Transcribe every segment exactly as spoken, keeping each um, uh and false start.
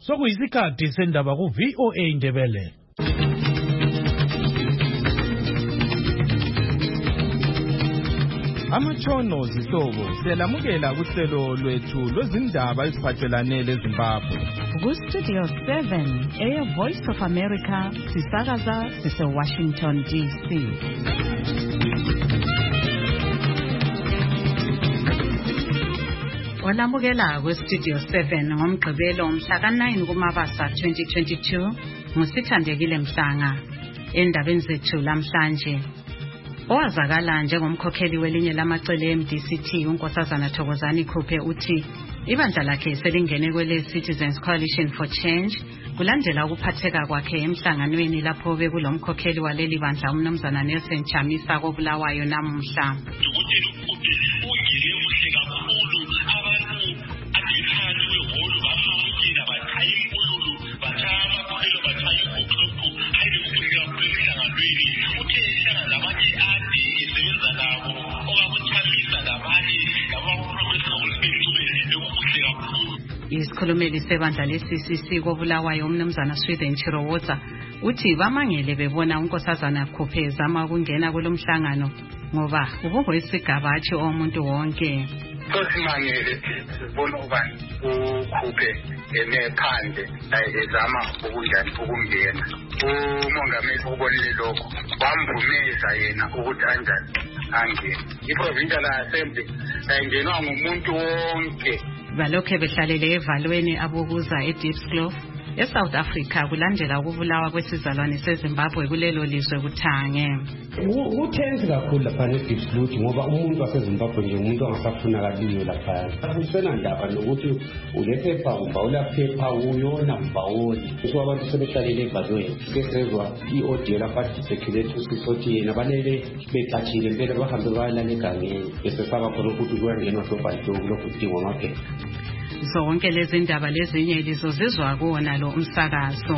Sokuyisikhathi sendaba ku V O A Ndebele. Amatshono zihlobo selamukela kuhlelo lwethu lwezindaba eziphathelane leZimbabwe. Ku Studio seven, Air Voice of America, sisakaza sise Washington D C. Olamukela ku Studio seven ngomgqibelo mhla ka nine kuMabasa twenty twenty-two ngusithandekile Mhlanga. Endabeni zethu lamhlanje, owazakala njengomkhokheli welinye lamacele e-M D C T uNkosazana Thokozani Khuphe uthi ibandla lakhe selingene kwele Citizens Coalition for Change kulandela ukuphatheka kwakhe emhlanganweni lapho bekulomkhokheli waleli bandla uMnumzana Nelson Chamisa kobulawayo namuhla. Isikhulumeli sebandla le-C C C kobulawayo uMnumzana Sweden Chirowotsa uthi bamangele bebona uNkosazana Khuphe zama ukungena kulomhlangano ngoba ubungoyisigaba athi omuntu wonke. Sosimangele sibona ubani uKhuphe emephandle ezama ukunjani ukungena. Umongameli ubonile lokho wamvumeza yena ukuthi anjani angene. I-Provincial Assembly ayingenwa ngumuntu wonke. Balokhe behlalele evalweni abukuza eDiepsloaf eSouth Africa kulandela ukubulawa kwesizalwane seZimbabwe kulelo lizwe kuthange. Uthenzi kakhulu lapha eDiepsloaf ngoba umuntu waseZimbabwe nje umuntu angasafunakaliyo lapha. Akusena ndaba nokuthi ulephepha ubawula phepha uyona ubawoni. So abantu sebehlalele evalweni besezwa i-audio lapha circulate ukuthi yena balele becatshile impela bahambe bayalala egangeni bese saba khona ukuthi kuyangenwa sobhadlo lokudingwa amaphepha. Zonke lezi ndaba lezinye lizozizwa kuona lo umsakazo.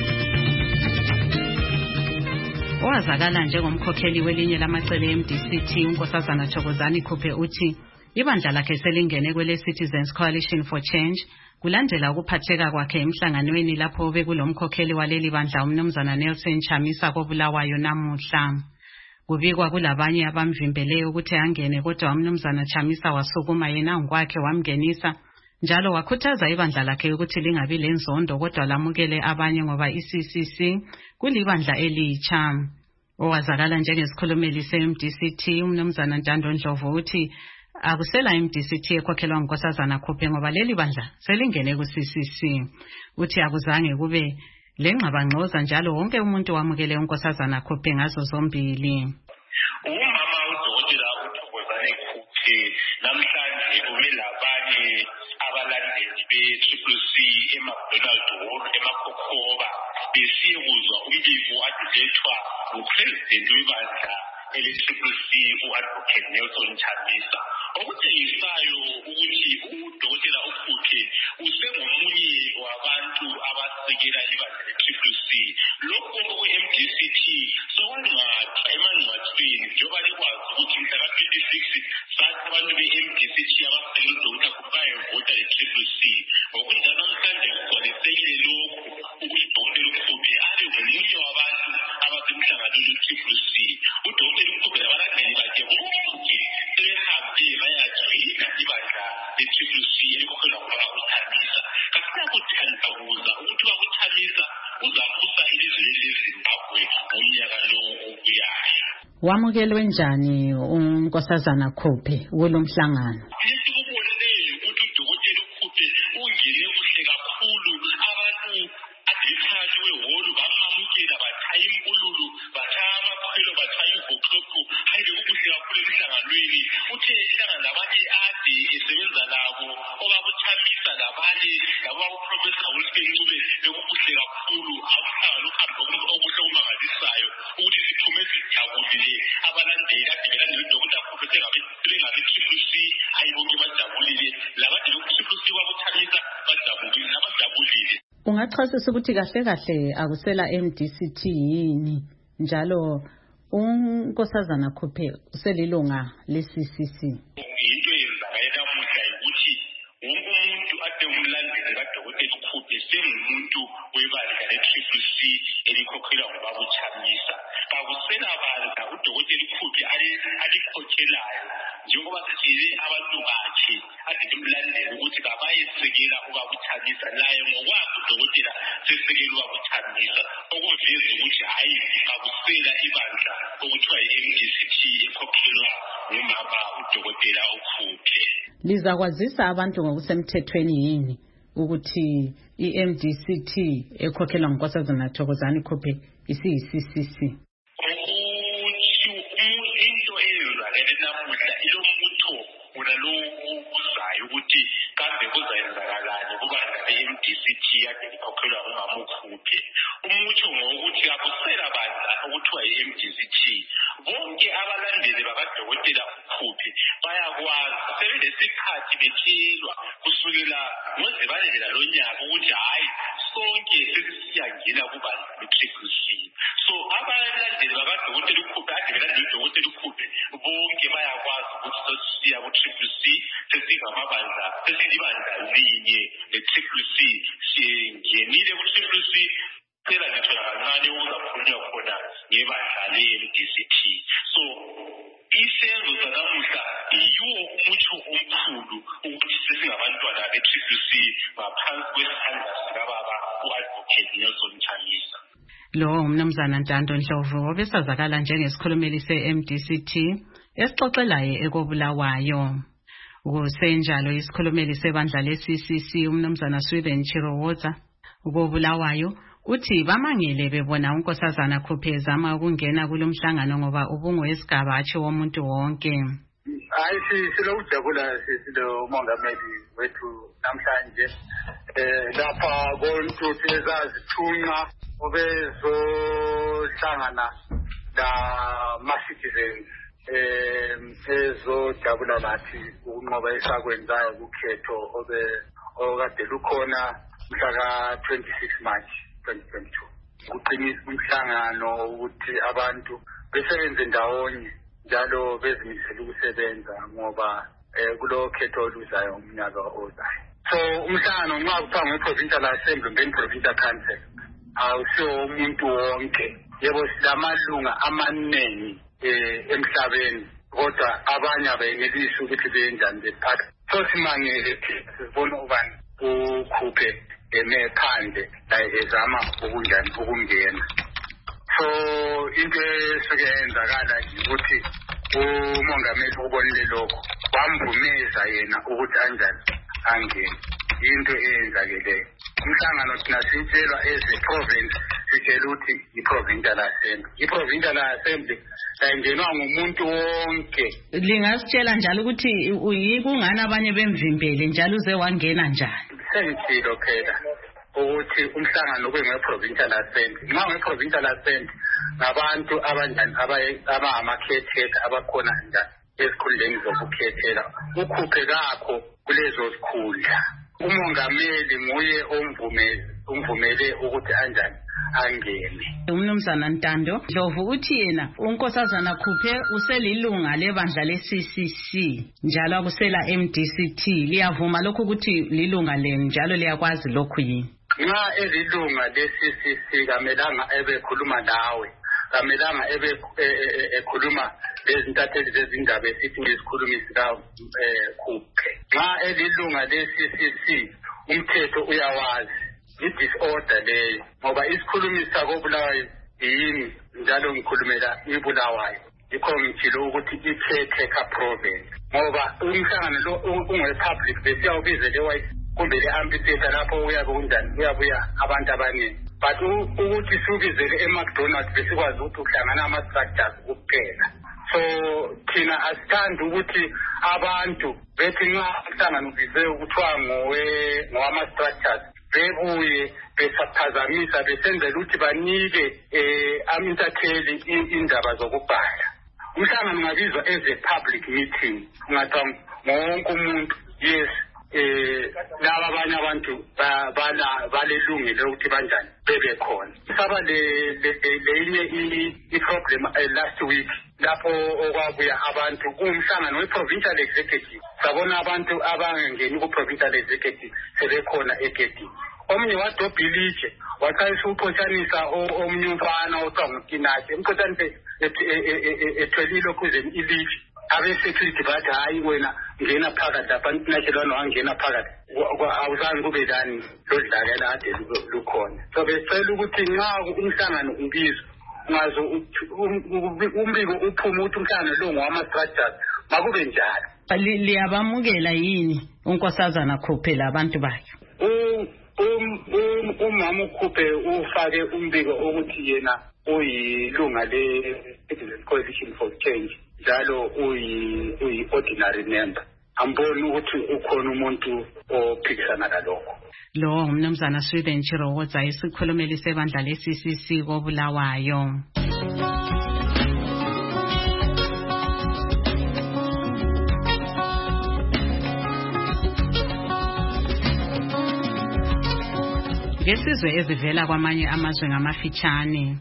Owazakala njengomkhokheli welinye lamacele e-M D C T uNkosazana Thokozani Khuphe uthi ibandla lakhe selingene kwele Citizens Coalition for Change kulandela ukuphatheka kwakhe emhlanganweni lapho bekulomkhokheli waleli bandla uMnumzana Nelson Chamisa kobulawayo namuhla. Kubikwa kulabanye abamvimbeleyo ukuthi angene kodwa uMnumzana Chamisa wasukuma yena ngokwakhe wamngenisa. Njalo wakhuthaza ibandla lakhe ukuthi lingabi lenzondo kodwa lamukele abanye ngoba i-C C C kulibandla elitsha. Owazakala njengesikhulumeli se-M D C T uMnumzana Ntando Ndlovu uthi akusela M D C T ekhokhelwa uNkosazana Khuphe ngoba leli bandla selingene ku-C C C. Uthi akuzange kube lengxabangxoza njalo wonke umuntu wamukele uNkosazana Khuphe ngazo zombili. Umama uDokotela uThokozani Khuphe namhlanje ubelabanye abalandeli be-Triple C eMcDonald Hall eMakhokhoba besiye kuzwa umbiko adilethwa nguPresident webandla ele-Triple C u-Advocate Nelson Chamisa okutshengisayo ukuthi uDokotela uKhuphe usengomunye wabantu abasekela ibandla le-Triple C. Lokho kwe-M D C T sokwanqathwa emangcwathweni njengoba likwazi ukuthi mhla ka twenty-six sathi abantu be-M D C T abasekela uDokotela Khuphe bayevota le-Triple C. Ngokunjalo namhlanje kugcwalisekile lokhu ukuthi uDokotela uKhuphe abe ngomunye wabantu abasemhlanganweni we-Triple C. uDokotela uKhuphe labalandeli bakhe bonke sebehambe bayajoyina ibandla le-Triple C elikhokhelwa ngubaba uChamisa. Kasiyakuthandabuza ukuthi ubaba uChamisa uzabusa ilizwe leZimbabwe ngomnyaka lo obuyayo. Wamukelwe njani uNkosazana Khuphe kulo mhlangano? Esikubonileyo ukuthi uDokotela uKhuphe ungene kuhle kakhulu. Abantu adephakathi wehholo bamamukela bathaya impululu bathaya amakhwelo bathaya ivoklophu. Hayi kuhle kakhulu emhlanganweni. Uthe ehlangana labanye ade esebenza labo obaba uChamisa labanye laba uProfessor Wilson Ncube bekuhle kakhulu. Awuhlala uhambo okuhle okumangalisayo ukuthi siphume sijabulile abalandeli ade belandela uDokotela Khuphe sengabe Triple C ayibonke bajabulile labade Triple C wabuChamisa bajabulile nabajabulile. Ungachasisa ukuthi kahle kahle akusela M D C T yini njalo uNkosazana Khuphe uselilunga le-C C C? Into eyenzakala namuhla ukuthi wonke umuntu ade umlandeli kaDokotela likhuphe sengumuntu webandla le-Triple C elikhokhelwa ngubaba uChamisa. Kakusela bandla udokotela ikhuphe alikhokhelayo njengoba sithile abantu bakhe ade bemlandela ukuthi kabayesekela ubaba uChamisa, naye ngokwakhe udokotela sesekela ubaba uChamisa, okuveza ukuthi hayi kakusela ibandla okuthiwa yi-M D C T ekhokhelwa ngumama udokotela ukhuphe. Lizakwazisa abantu ngokusemthethweni yini ukuthi i-M D C T ekhokhelwa ngunkosazana Thokozani Khuphe isiyi-C C C? Into eyenzakele namuhla ilombutho unalowo uzayo ukuthi kambe kuzayenzakalani kubandla le-M D C T ade likhokhelwa ngumama ukhuphe. Umutsho ngokuthi akusela bandla okuthiwa yi-M D C T. Bonke abalandeli bakadokotela ukhuphe bayakwazi sebelesikhathi betshelwa kusukela ngoZibandlela lonyaka ukuthi hayi sonke sesiyangena kubandla le-Triple C. So abalandeli bakadokotela ukhuphe ade belandela udokotela ukhuphe bonke bayakwazi ukuthi sesiya ku-Triple C, sesingamabandla sesilibandla linye le-Triple C, singenile ku-Triple C. Phela ngitho kancane uzakhulunywa khona ngebandla le-M D C T. So isenzo sanamuhla yiwo umutsho omkhulu ukuthi sesingabantwana be-Triple C ngaphansi kwesandla sikababa u-Advocate Nelson Chamisa. Lo umnumzana Ntando Ndlovu obesazakala njengesikhulumeli se-M D C T esixoxelayo ekobulawayo. Kusenjalo isikhulumeli sebandla le-C C C umnumzana Swithen Chirowoza ukobulawayo uthi bamangele bebona unkosazana Khuphe ezama ukungena kulomhlangano ngoba ubungowesigaba atsho womuntu wonke. Hayi silokujabula silo mongameli wethu namhlanje eh lapha kontuthi ezazithunqa ubezohlangana la ma-citizens eh ezojabula lathi ukunqoba esakwenzayo kukhetho obe okade lukhona mhla ka twenty-six March twenty twenty-two. Kuqinisa umhlangano ukuthi abantu besebenze ndawonye njalo bezimisela ukusebenza ngoba eh kulo khetho oluzayo umnyaka ozayo. So umhlangano nxa kuthiwa nge-Provincial Assembly nge-Provincial Council awusiwo umuntu wonke, yebo silamalunga amaningi eh emhlabeni kodwa abanye abenelisi ukuthi benjani bephatha. So simangele sibona ubani ukhuphe emephandle la ezama ukunjani ukungena. So into esuke yenzakala ukuthi umongameli ubonile lokho wamvumeza yena ukuthi anjani angene. Into eyenzakeleyo umhlangano thina sitshelwa eze province sitshela ukuthi i-Provincial Assembly. I-Provincial Assembly ayingenwa ngumuntu wonke. Lingasitshela njalo ukuthi kungani abanye bemvimbele njalo uze wangena njani? Sengitshilo phela ukuthi umhlangano kwenge-Provincial Assembly. Nxa nge-Provincial Assembly ngabantu abanjani abangama-caretaker abakhona njani esikhundleni zokukhethela. Ukhuphe kakho kulezo zikhundla. Umongameli nguye omvumele umvumele ukuthi anjani angene. Umnumzana Ntando Ndlovu uthi yena unkosazana Khuphe uselilunga lebandla le-C C C njalo akusela M D C T. Liyavuma lokho ukuthi lilunga lenu njalo liyakwazi lokhu yini? Nxa elilunga le-C C C kamelanga ebekhuluma nawe, kamelanga ebe ekhuluma lezintatheli zezindaba esithi ngesikhulumi sika Khuphe. Nxa elilunga le-C C C umthetho uyawazi i-disorder leyo ngoba isikhulumi sakobulawayo yini njalo ngikhulumela ibulawayo. Yikho ngitshilo ukuthi i-caretaker province ngoba umhlangano lo unge-public besiyawubize le-white kumbe le-amphitheater lapho uyabe kunjani uyabuya abantu abaningi. But ukuthi siwubizele e-McDonald's besikwazi ukuthi uhlangana ama-structures kuphela. So thina asithandi ukuthi abantu bethi nxa umhlangano ubize kuthiwa ngowama-structures bebuye besaphazamisa besenzela ukuthi banike amintatheli indaba zokubhala. Umhlangano ungabizwa as a public meeting, ungathiwa wonke umuntu yes eh laba abanye abantu balelungile ukuthi banjani bebe khona. Saba lenye i-problem last week lapho okwabuya abantu kumhlangano we-Provincial Executive. Sabona abantu abangengeni ku-Provincial Executive sebekhona egedini. omnye wadobhilitshe waqalisa uphosanisa omnye umfana othiwa nguTinashe umphosanise ethwele ilokhuzeni ilitshe abe-security bathi hayi wena ngena phakathi lapha Tinashe lwana wangena phakathi awuzange kube lani lodlalela ade lukhona so besicela ukuthi nxa umhlangano ubizwa ungaze umbiko uphume ukuthi umhlangano lo ngowama-structures makube njalo. Liyabamukela yini unkosazana Khuphe labantu bakhe? Umama uKhuphe ufake umbiko ukuthi yena uyilunga le-Citizens Coalition for Change njalo uyi-ordinary member. Amboni ukuthi ukhona umuntu ophikisana lalokho. Lo umnumzana Sweden Chirowoza isikhulumeli sebandla le-C C C koBulawayo. Ngesizwe ezivela kwamanye amazwe ngamafitshane.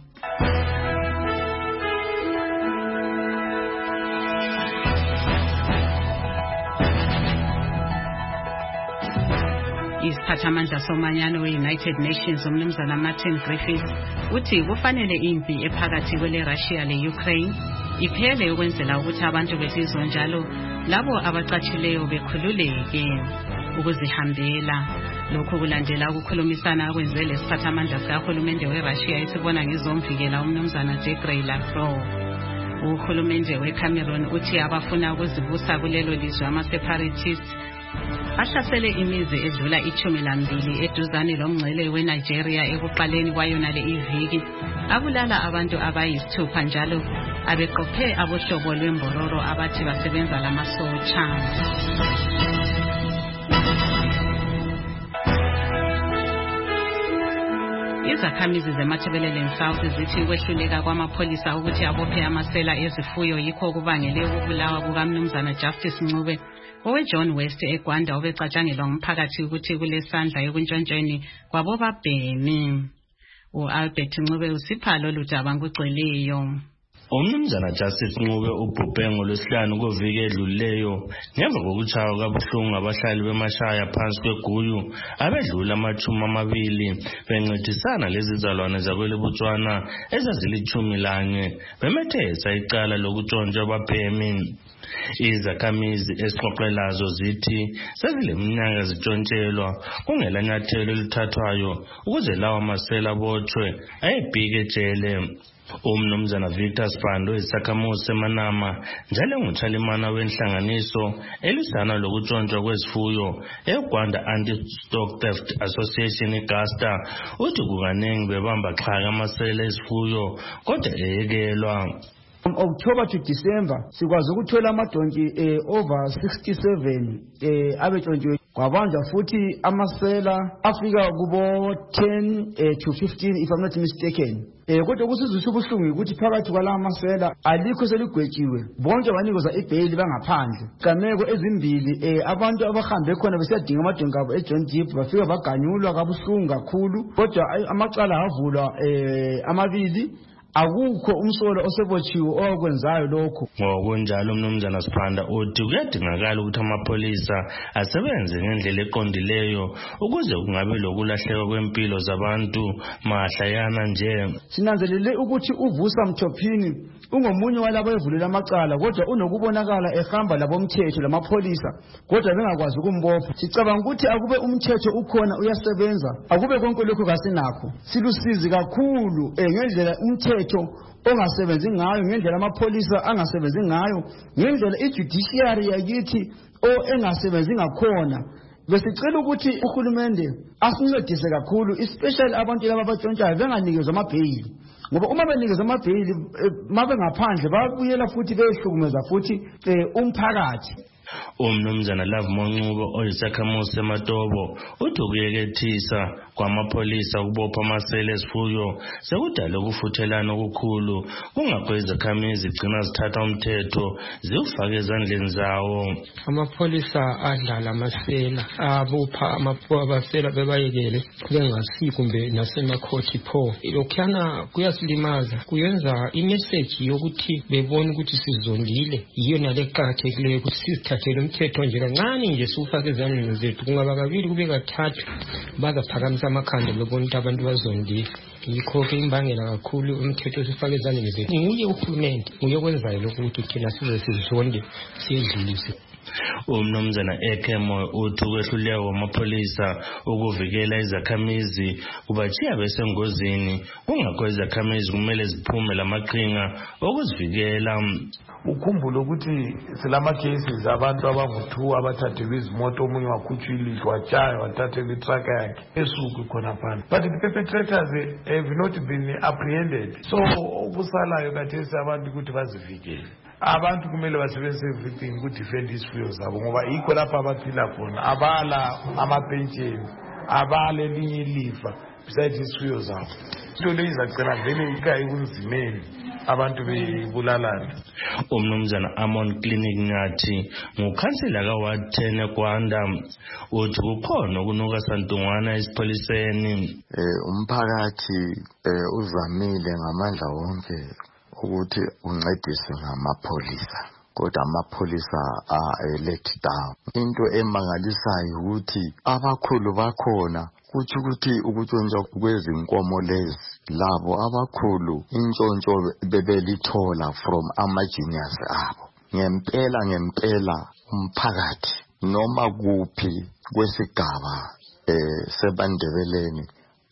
Isiphathamandla somanyano we-United Nations umnumzana Martin Griffiths uthi kufanele impi ephakathi kwele-Russia le-Ukraine iphele ukwenzela ukuthi abantu besizwe njalo labo abacatshileyo bekhululeke ukuzihambela. Lokhu kulandela ukukhulumisana akwenze lesiphathamandla sikahulumende we-Russia esibona ngizomvikela umnumzana Sergey Lavrov. Uhulumende we-Cameroon uthi abafuna ukuzibusa kulelo lizwe ama-separatists bahlasele imizi edlula ichumi lambili eduzane lomngcele we-Nigeria ekuqaleni kwayonale iviki abulala abantu abayisithupha njalo abeqophe abohlobo lwembororo abathi basebenza lamasotsha. Izakhamizi zeMatabeleland South zithi kwehluleka kwamapholisa ukuthi abophe amasela ezifuyo yikho kubangele ukubulawa kukamnumzana Justice Ncube owe-John West eGwanda obecatshangelwa ngumphakathi ukuthi kulesandla ekuntshontshweni kwabobabhemi. U-Albert Ncube usipha lolu daba ngugcweleyo. Umnumzana Justice Ncube ubhubhe ngolwesihlanu kuviki edlulileyo ngemva kokutshaywa kabuhlungu abahlali bemashaya phansi kweguyu abedlula amachumi amabili bencedisana lezizalwane zakweleBotswana ezazilithumi lanye bemethesa icala lokuntshontsha ababhemi. Izakhamizi esixoxelazo zithi sezileminyaka zitshontshelwa kungela nyathelo elithathwayo ukuze lawa masela abotshwe ayebhike ejele. Umnumzana Victor Spando isakhamuzi seManama njalo ngutshalimana wenhlanganiso elisana lokuntshontsha kwezifuyo eGwanda Anti-Stock Theft Association iGasta uthi kukanengi bebamba xhaka amasela ezifuyo kodwa eyekelwa. From October to December, sikwazi ukuthola amadonki eh, over sixty-seven eh, abetshontshiwe kwabanjwa futhi amasela afika kubo ten eh, to fifteen if I'm not mistaken. Eh kodwa kusizwe ubuhlungu ukuthi phakathi kwala masela alikho seligwetshiwe bonke banikeza ibhayili bangaphandle. Gameko ezimbili eh abantu abahambe khona besiyadinga amadonki abo eJohn Deep bafika baganyulwa kabuhlungu kakhulu kodwa amacala avulwa eh amabili. Akukho umsolo osebotshiwe okwenzayo lokho. Ngokunjalo umnumzana Sipanda uthi kuyadingakala ukuthi amapholisa asebenze ngendlela eqondileyo ukuze kungabe lokulahleka kwempilo zabantu mahlayana nje. Sinanzelele ukuthi uVusa Mthophini ungomunye walabo evulela amacala kodwa unokubonakala ehamba labomthetho lamapholisa kodwa bengakwazi ukumbopha. Sicabanga ukuthi akube umthetho ukhona uyasebenza akube konke lokho kasinakho. Silusizi kakhulu ngendlela umthetho ongasebenzi ngayo ngendlela amapholisa angasebenzi ngayo ngendlela ijudiciary yakithi o engasebenzi ngakhona. Besicela ukuthi uhulumende asincedise kakhulu especially abantu laba abatshontshayo benganikezwe amabhayili ngoba uma benikezwe amabhayili mabe ngaphandle babuyela futhi behlukumeza futhi umphakathi. Umnumzana Love Moncubo oyisakhamuzi seMatobo uthi ukuyekethisa kwamapholisa ukubopha amasela esifuyo sekudala ukufuthelana okukhulu kungakho izakhamizi zigcina zithatha umthetho ziwufake ezandleni zawo. Amapholisa adlala amasela abopha amapholisa bebayekele bengasi kumbe nasemakhoti pho lokhana kuyasilimaza kuyenza imessage yokuthi bebone ukuthi sizondile yiyo nale qhathekileyo ukuthi sithathele umthetho nje kancane nje siwufake ezandleni zethu kungaba kabili kube kathathu bazaphakamisa amakhanda bebona ukuthi abantu bazondile. Yikho-ke imbangela kakhulu umthetho sifake ezandleni zethu nguye uhulumende nguye okwenzayo lokhu ukuthi thina size sizonde siyedlulise. Umnumzana Ekemo uthi ukwehluleka kwamapholisa ukuvikela izakhamizi kubachiya besengozini kungakho izakhamizi kumele ziphume lamaqhinga okuzivikela. Ukhumbule ukuthi silama cases abantu abangu-two abathathelwe izimoto omunye wakhutshwa ilihlo watshaya wathathelwa itruck yakhe esuku khona phana, but the perpetrators have not been apprehended. So okusalayo kathesi abantu ukuthi bazivikele. Abantu kumele basebenzise everything ukudefend izifuyo zabo ngoba yikho lapha abaphila khona, abala amapensheni, abala elinye ilifa besides izifuyo zabo. Into leyo izagcina vele ikayi kunzimeni abantu bebulalana. Umnumzana Amon Clinic ngathi ngukhansela kaWard ten eGwanda uthi kukhona ukunuka santungwana esipholiseni. Eh umphakathi uzamile ngamandla wonke ukuthi uncedise ngamapholisa, kodwa amapholisa a let down. Into emangalisayo ukuthi abakhulu bakhona kuthi ukuthi ukutshontsha kwezinkomo lezi labo abakhulu intshontsho bebelithola from ama-juniors abo. Ngempela ngempela umphakathi noma kuphi kwesigaba eh seBandebeleni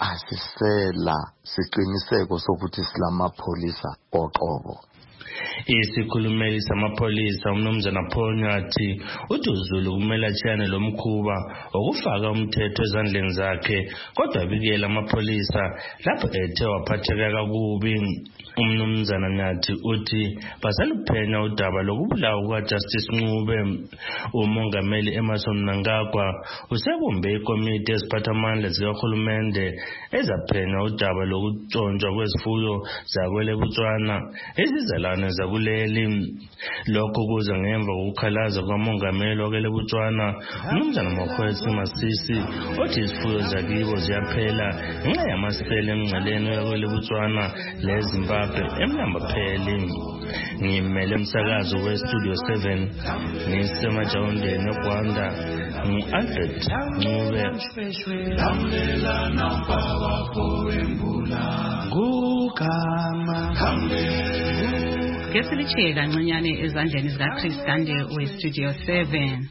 asisela siqiniseko sokuthi silamapholisa oqobo. Isikhulumeli samapholisa umnumzana Paul Nyathi uthi uZulu kumele achiyane lo mkhuba okufaka umthetho ezandleni zakhe, kodwa bikela amapholisa lapho ethe waphatheka kakubi. Umnumzana Nyathi uthi basaluphenya udaba lokubulawa kukaJustice Ncube. Umongameli Emerson Mnangagwa usebumbe ikomiti eziphathamandla zikahulumende ezaphenya udaba lokutshontshwa kwezifuyo zakwele Botswana izizalwane zakuleli. Lokho kuza ngemva kokukhalaza kwamongameli wakele Botswana umnumzana Mokgweetsi Masisi othi izifuyo zakibo ziyaphela ngenxa yamasele emngceleni yakwele Botswana leZimbabwe emlambapheli. Ngimele umsakazo weStudio seven ngisemajawundeni eGwanda ngu-Alfred Ncube. Ngesilichiye kancinyane ezandleni zikaChris Gande weStudio seven.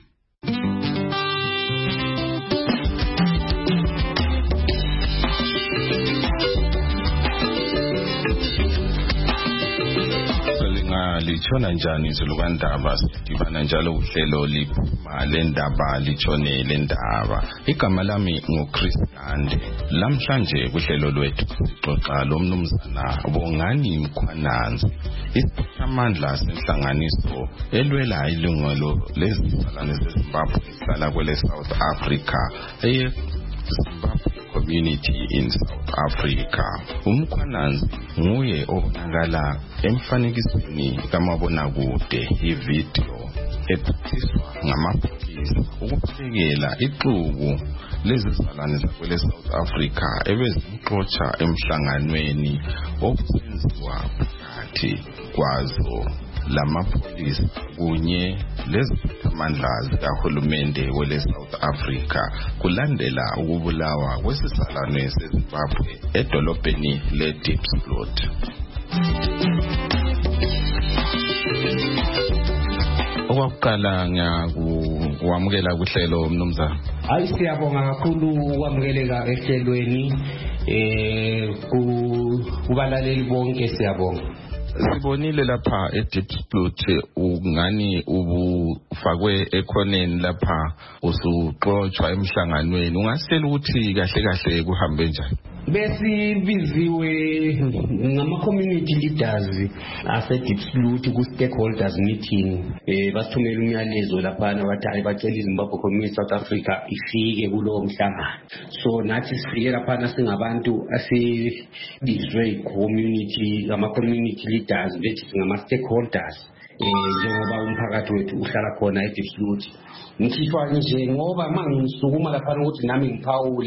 Lichona njani izulu kaNdaba sidibana njalo uhlelo liphuma lendaba lichone lendaba. Igama lami nguChris Gande. Lamhlanje kuhlelo lwethu sixoxa lomnumzana Bongani Mkhwananzi, isiphathamandla senhlanganiso elwela ilungelo lezizalwane zeZimbabwe ehlala kwele South Africa eye Zimbabwe community in South Africa. Umkhwananzi nguye obonakala emfanekisweni kamabonakude ivideo ephathiswa ngamapholisa ukuphekela ixuku lezizalwane zakwele South Africa ebezimxotsha emhlanganweni obusenziwa phakathi kwazo lamapholisa kunye leziphathamandla zikahulumende wele South Africa kulandela ukubulawa kwesizalwane seZimbabwe edolobheni leDiepsloot. Okwaqala ngiyakwamukela kuhlelo mnumzana. Hayi siyabonga kakhulu ukwamukeleka ehlelweni eh kubalaleli bonke siyabonga. Sibonile lapha eDiepsloot ungani ubufakwe ekhoneni lapha usuxoxwa emhlanganweni, ungasela ukuthi kahle kahle kuhambe njani? Besibiziwe ngama-community leaders ase-Diepsloot ku-stakeholders meeting. Eh basithumela umyalezo laphana bathi hayi bacela iZimbabwe Community South Africa ifike kulowo mhlangano. So nathi sifike laphana singabantu asibizwe community, ama-community leaders bethi ngama-stakeholders njengoba umphakathi wethu uhlala khona eDiepsloot. Ngishishwa nje ngoba mangisuka laphana ukuthi nami ngiphawule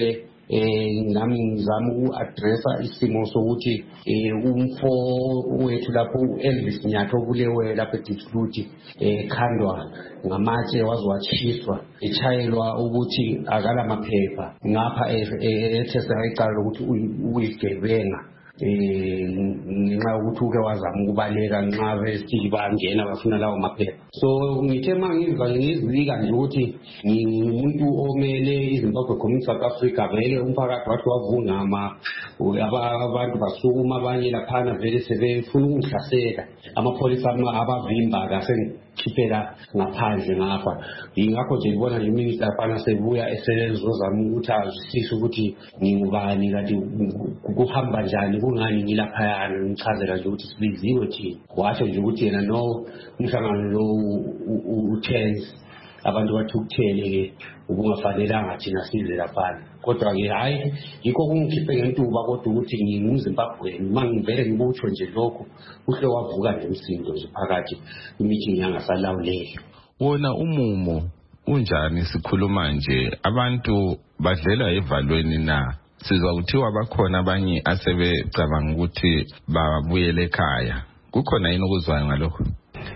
eh nami ngizama uku-addressa isimo sokuthi eh umfo wethu lapho uElvis Nyatho obulewe lapha eDiepsloot eh khandwa ngamatshe wazwachiswa echayelwa ukuthi akala maphepha ngapha ethesa icala ukuthi uyigebenga eh ngenxa yokuthi uke wazama ukubaleka nxa besithi bangena bafuna lawo maphepha. So ngithe mangiva ngizika nje ukuthi ngimuntu omele iZimbabwe Community South Africa vele umphakathi wathi wavungama abantu basukuma abanye laphana vele sebefuna ukungihlasela amapholisa abavimba kasengikhipela ngaphandle ngapha. Ingakho nje ngibona nje iminister laphana sebuya esezozama ukuthi azwisise ukuthi ngingubani kanti kuhamba njani kungani ngilaphayana ngichazela nje ukuthi sibiziwe thina washo nje ukuthi yena no umhlangano lo utense abantu bathi ukuthele ke ubungafanelanga thina size laphana kodwa ke hayi yikho kungikhiphe ngentuba kodwa ukuthi ngingumZimbabweni mangivele ngibutsho nje lokho uhle wavuka nemsindo nje phakathi imeeting yangasalawuleki. Wona umumo unjani sikhuluma nje abantu badlela evalweni na sizwa kuthiwa bakhona abanye asebecabanga ukuthi babuyele ekhaya kukhona yini okuzwayo ngalokho?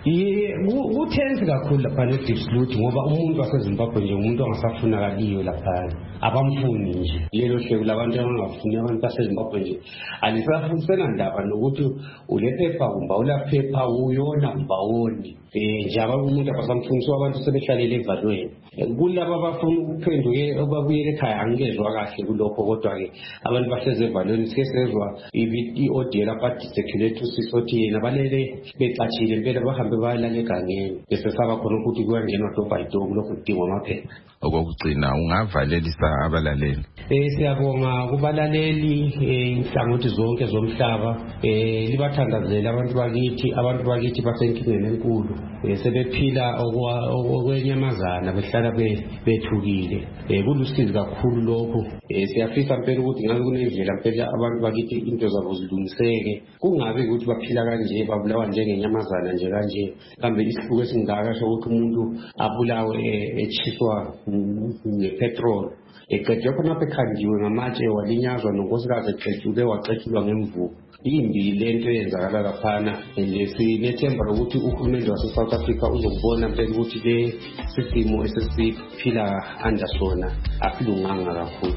Kutense kakhulu lapha eDiepsloot ngoba umuntu waseZimbabwe nje umuntu ongasafunakaliyo lapha abamfuni nje lelo hlelo labantu abangafuni abantu baseZimbabwe nje alisafuna ndaba nokuthi ulephepha kumba ulaphepha uyona mbawoni eh njalo umuntu abasamfunisa abantu sebehlalele evalweni kulabo abafuna ukuphenduke obabuyele ekhaya angikezwe kahle kulokho kodwa ke abantu bahleze evalweni sike sezwa i-audio lapha disseculate usisothi yena balele becatshile impela bahambe bayalala egangeni bese saba khona ukuthi kuyangenwa doba idoko lokho kudingwa amaphepha. Okugcina ungavalelisa abalaleli. Eh siyabonga kubalaleli inhlangothi zonke zomhlaba eh libathandazela abantu bakithi abantu bakithi basenkingeni enkulu sebephila okwenyamazana behlala bethukile eh kulusizi kakhulu lokho eh siyafisa impela ukuthi ngabe kunendlela impela abantu bakithi into zabo zilungiseke kungabe ukuthi baphila kanje babulawa njengenyamazana nje kanje kambe isifuko esingaka sokuthi umuntu abulawe echiswa ngepetrol eqedwe khona apha ekhandiwe ngamatshe walinyazwa nonkosikazi eqedule waqethulwa ngemvubu. Imbi lento eyenzakala laphana nje sinethemba lokuthi uhulumende wase-South Africa uzokubona mpela ukuthi le sisimo esesiphila andasona asilunganga kakhulu.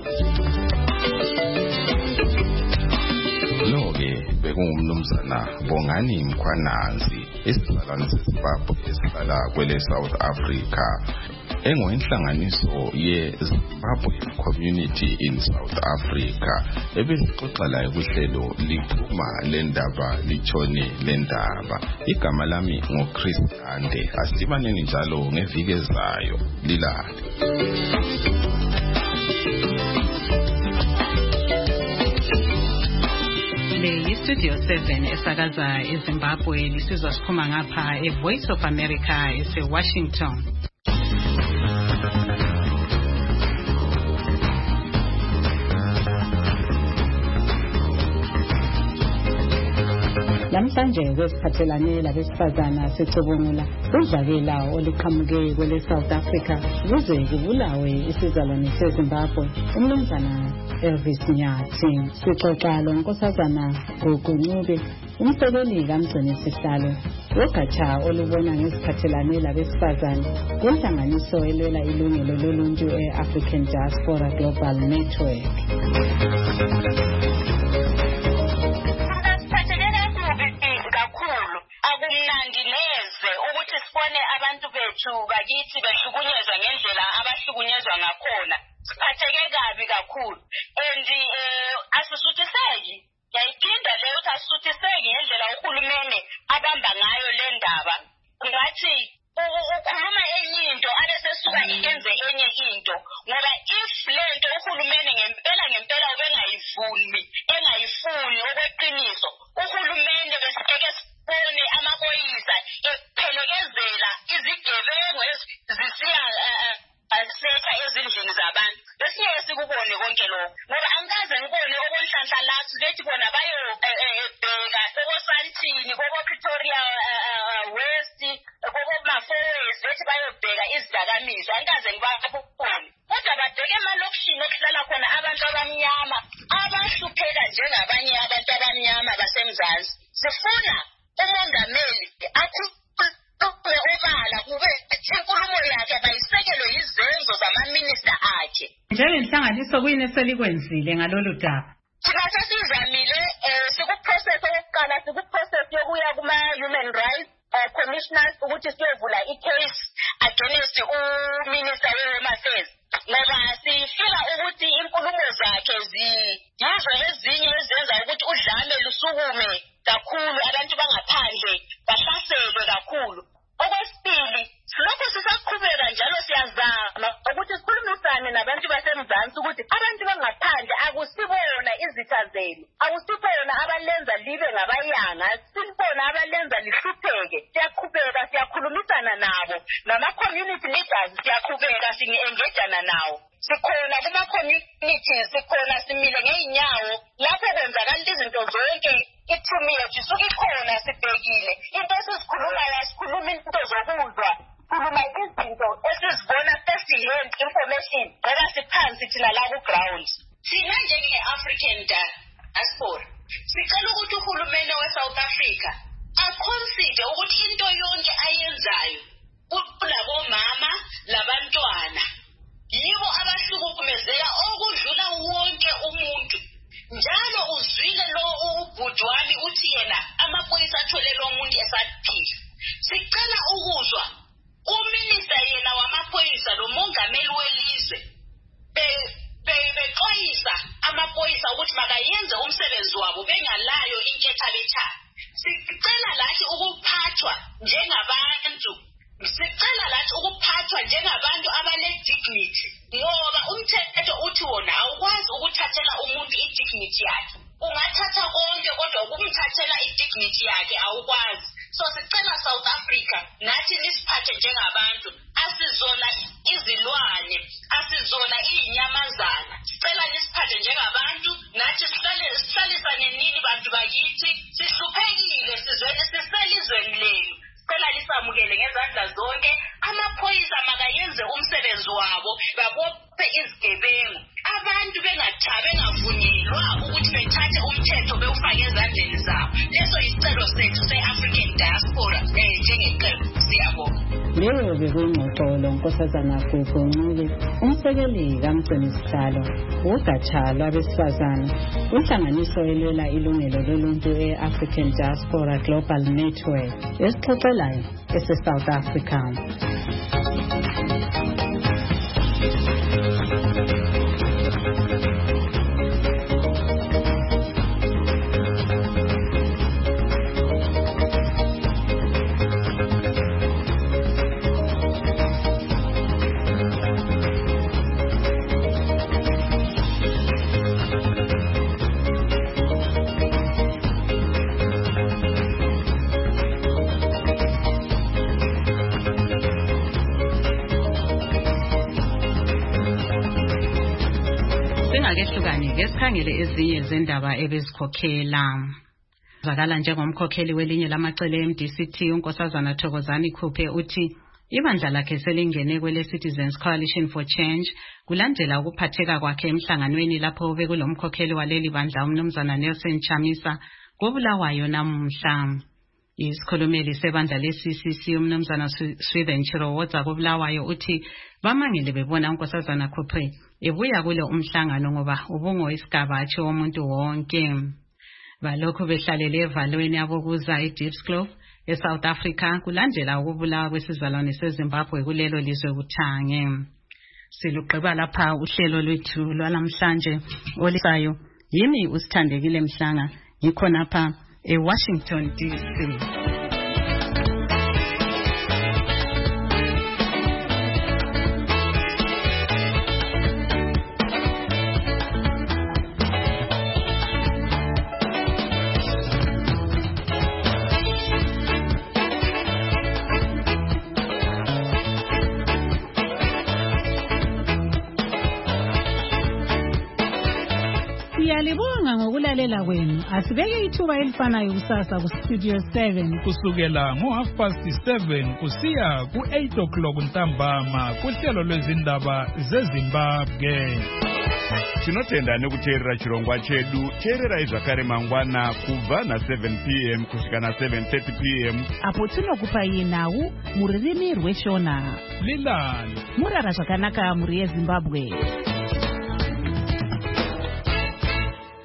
Lo-ke bekungumnumzana Bongani Mkhwananzi isizalwane seZimbabwe esihlala kwele South Africa engoyinhlanganiso ye-Zimbabwe Community in South Africa ebesixoxa layo kuhlelo liphuma lendaba litshone lendaba. Igama lami ngoChris Ande. Asidibaneni njalo ngeviki ezayo lilale. Le Studio seven esakaza eZimbabwe lisizwa sikhuma ngapha eVoice of America ese-Washington. Namhlanje kwesiphathelane labesifazana secubungula udlakela oluqhamuke kwele South Africa kuze kubulawe isizalwane seZimbabwe umnumzana Elvis Nyathi. Sixoxa lo nkosazana Guguncube umsekeli kamgcini sihlalo wogatsha olubona ngeziphathelane labesifazana kwenhlanganiso elwela ilungelo loluntu e-African Diaspora Global Network. Bakithi behlukunyezwa ngendlela abahlukunyezwa ngakhona siphatheke kabi kakhulu and asisuthiseki yayiphinda leyo ukuthi asisuthiseki ngendlela uhulumeni abamba ngayo le ndaba ngathi ukhuluma enye into abesesuka enze enye into ngoba if lento uhulumeni ngempela ngempela ubengayivumi engayifuni okweqiniso uhulumeni besike sibone amaphoyisa ephelekezela izigebengu njengabanye abantu abamnyama baseMzansi sifuna umongameli akhulume obala kube inkulumo yakhe bayisekelwe yizenzo zamaminista akhe. Njengenhlanganiso kuyini eselikwenzile ngalolu daba? Thina sesizamile sikuprocess okokuqala sikuprocess yokuya kuma-human rights commissioners ukuthi siyovula i-case against uminister we-Home Affairs ngoba sifila ukuthi inkulumo zakhe ziyizo ezinye ezenza ukuthi udlame lusukume kakhulu abantu bangaphandle bahlaselwe kakhulu. Okwesibili silokho sisaqhubeka njalo siyazama ukuthi sikhulumisane nabantu baseMzansi ukuthi abantu bangaphandle akusibona izitha zenu, akusibona abalenza libe ngabayanga, sibona abalenza lihlupheke. Siyaqhubeka siyakhulumisana nabo nama-community leaders, siyaqhubeka singe-engagana nawo. Sikhona kuma-communities, sikhona simile ngey'nyawo lapho kwenzakala izinto zonke. Ithumi yethu isuke ikhona sibhekile into esisikhulumayo asikhuluma into zokuzwa sikhuluma izinto esizibona first hand information ngoba siphansi thina la ku-ground. Thina njenge-African diaspora sicela ukuthi uhulumeni we-South Africa aconsider ukuthi into yonke ayenzayo kulabomama labantwana yibo abahlukumezeka okudlula wonke umuntu. Njalo uzwile lo ubhuti wami uthi yena amaphoyisa athole lo muntu esaphila. Sicela ukuzwa uminista yena wamaphoyisa lo mongameli welizwe bexwayisa amaphoyisa ukuthi makayenze umsebenzi wabo bengalayo inkethabetha. Sicela lathi ukuphathwa njengabantu. Sicela lathi ukuphathwa njengabantu abane-dignity ngoba umthetho uthi wona awukwazi ukuthathela umuntu i-dignity yakhe. Ungathatha konke kodwa ukumthathela i-dignity yakhe awukwazi. So sicela South Africa nathi nisiphathe njengabantu, asizona izilwane, asizona izinyamazana. Sicela nisiphathe njengabantu nathi sihlalisane nini bantu bakithi, sihluphekile sizwele siselizweni lenu. Sicela lisamukele ngezandla zonke. Amaphoyisa makayenze umsebenzi wabo babophe izigebengu. Abantu bengathabe bengavunyelwa ukuthi bethathe umthetho bewufake ezandleni zabo. Leso isicelo sethu se-African diaspora njengeqembu. Siyabonga. Leyo bekuyingxoxolo Nkosazana Ncube, umsekeli kaMgcinisihlalo ugatsha lwabesifazane inhlanganiso elwela ilungelo loluntu e-African Diaspora Global Network esixoxelayo ese-South Africa. Ngesikhangele ezinye zendaba ebezikhokhela zakala njengomkhokheli welinye lamacele e-M D C T uNkosazana Thokozani Khuphe uthi ibandla lakhe selingene kwele Citizens Coalition for Change kulandela ukuphatheka kwakhe emhlanganweni lapho bekulomkhokheli waleli bandla umnumzana Nelson Chamisa kobulawayo namhla. Isikhulumeli sebandla le-C C C umnumzana Swithen Chirowodza kobulawayo uthi bamangele bebona uNkosazana Khuphe ebuya kule umhlangano ngoba ubungoyisigaba womuntu wonke. Balokho behlalele evalweni abokuza eDiepskloof eSouth Africa kulandela ukubulawa kwesizalwane seZimbabwe kulelo lizwe kuthange. Silugqiba lapha uhlelo lwethu lwalamhlanje olisayo yimi usithandekile Mhlanga ngikhona pha eWashington D C. Siyalibonga ngokulalela kwenu. Asibeke ithuba elifanayo kusasa ku Studio seven kusukela ngo half past seven kusiya ku eight o'clock ntambama kuhlelo lwezindaba zeZimbabwe. tinotenda nekuteerera chirongwa chedu. Teererai zvakare mangwana kubva na-seven p m kusvika na-seven thirty p m apo tinokupai nhau mururimi rweshona. Lilani murara zvakanaka muri yeZimbabwe.